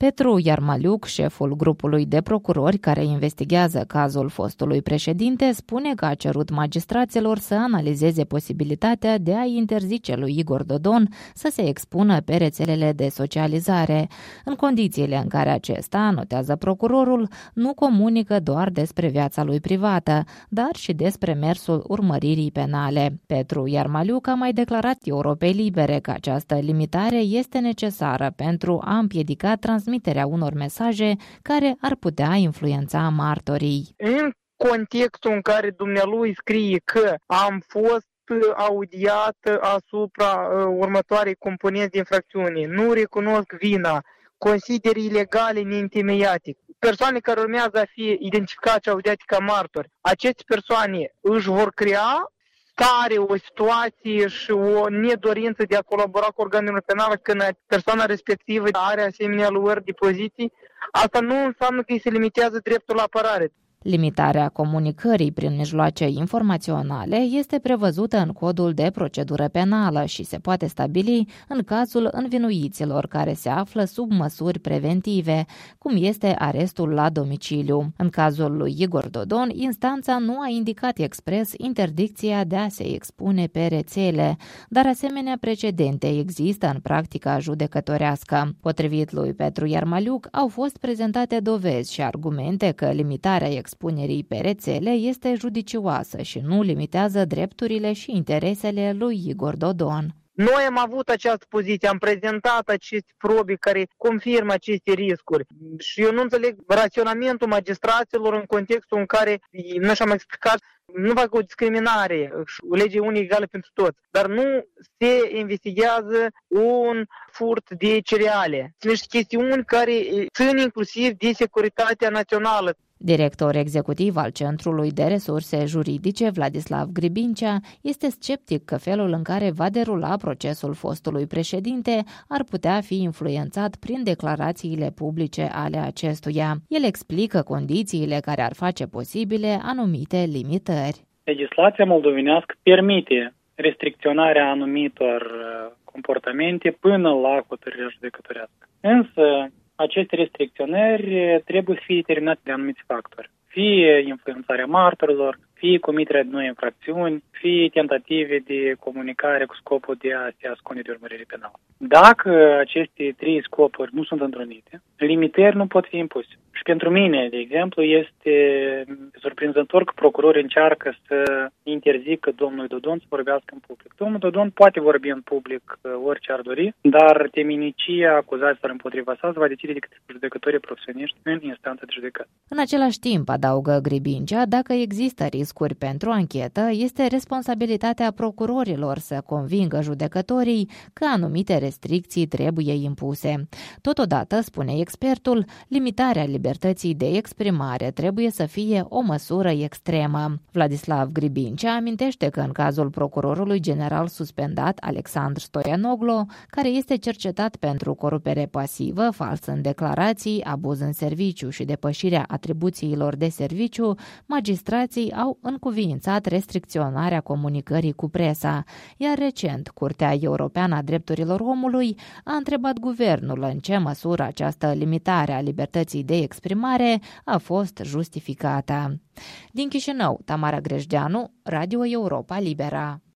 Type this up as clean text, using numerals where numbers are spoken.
Petru Iarmaliuc, șeful grupului de procurori care investigează cazul fostului președinte, spune că a cerut magistraților să analizeze posibilitatea de a interzice lui Igor Dodon să se expună pe rețelele de socializare, în condițiile în care acesta, notează procurorul, nu comunică doar despre viața lui privată, dar și despre mersul urmăririi penale. Petru Iarmaliuc a mai declarat Europei Libere că această limitare este necesară pentru a împiedica transmiterea unor mesaje care ar putea influența martorii. În contextul în care dumnealui scrie că am fost audiat asupra următoarei componenți de infracțiune, nu recunosc vina, consider ilegale neîntemeiate, persoane care urmează a fi identificate și audiate ca martori, aceste persoane își vor crea tare o situație și o nedorință de a colabora cu organele penale când persoana respectivă are asemenea luări de poziții, asta nu înseamnă că îi se limitează dreptul la apărare. Limitarea comunicării prin mijloace informaționale este prevăzută în codul de procedură penală și se poate stabili în cazul învinuiților care se află sub măsuri preventive, cum este arestul la domiciliu. În cazul lui Igor Dodon, instanța nu a indicat expres interdicția de a se expune pe rețele, dar asemenea precedente există în practica judecătorească. Potrivit lui Petru Iarmaliuc, au fost prezentate dovezi și argumente că limitarea expunerii pe rețele este judicioasă și nu limitează drepturile și interesele lui Igor Dodon. Noi am avut această poziție, am prezentat aceste probe care confirmă aceste riscuri și eu nu înțeleg raționamentul magistraților în contextul în care, nu și-am explicat, nu fac o discriminare, legea unii egală pentru toți, dar nu se investigează un furt de cereale. Sunt niște chestiuni care țin inclusiv de securitatea națională. Director executiv al Centrului de Resurse Juridice, Vladislav Gribincea, este sceptic că felul în care va derula procesul fostului președinte ar putea fi influențat prin declarațiile publice ale acestuia. El explică condițiile care ar face posibile anumite limitări. Legislația moldovenească permite restricționarea anumitor comportamente până la hotărârea judecătorească. Însă, aceste restricționări trebuie să fie determinate de anumiți factori. Fie influențarea martorilor, fie comiterea de noi infracțiuni, fie tentative de comunicare cu scopul de a se ascunde de urmărire penală. Dacă aceste trei scopuri nu sunt întrunite, limitări nu pot fi impuse. Și pentru mine, de exemplu, este surprinzător că procurorii încearcă să interzică domnului Dodon să vorbească în public. Domnul Dodon poate vorbi în public orice ar dori, dar teminicia acuzațiilor împotriva sa se va decide de către judecătorii profesioniști în instanță de judecată. În același timp, adaugă Gribincea, dacă există riscuri pentru anchetă, este responsabilitatea procurorilor să convingă judecătorii că anumite restricții trebuie impuse. Totodată, spune expertul, limitarea libertății de exprimare trebuie să fie o măsură extremă. Vladislav Gribincea amintește că în cazul procurorului general suspendat Alexandru Stoianoglu, care este cercetat pentru corupere pasivă, fals în declarații, abuz în serviciu și depășirea atribuțiilor de serviciu, magistrații au încuviințat restricționarea comunicării cu presa, iar recent Curtea Europeană a Drepturilor Omului a întrebat guvernul în ce măsură această limitare a libertății de exprimare a fost justificată. Din Chișinău, Tamara Grejdeanu, Radio Europa Libera.